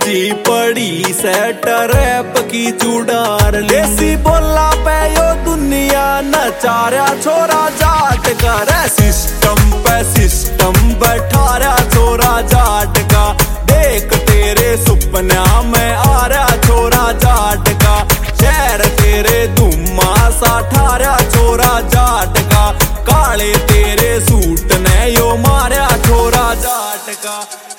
ऊंची पड़ी set rap की चूड़ार लेसी बोला पे यो दुनिया नचारा छोरा जाट का रे सिस्टम पे सिस्टम बैठा रहा छोरा जाट का देख तेरे सुपना में आ रहा छोरा जाट का शहर तेरे धुम्मा सा ठारा छोरा जाट का काले तेरे सूट ने यो मारा छोरा जाट का।